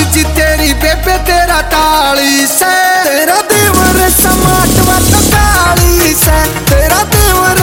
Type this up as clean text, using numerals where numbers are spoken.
जी तेरी बेबे तेरा ताली से, तेरा देवर समाट व तो काली से, तेरा देवर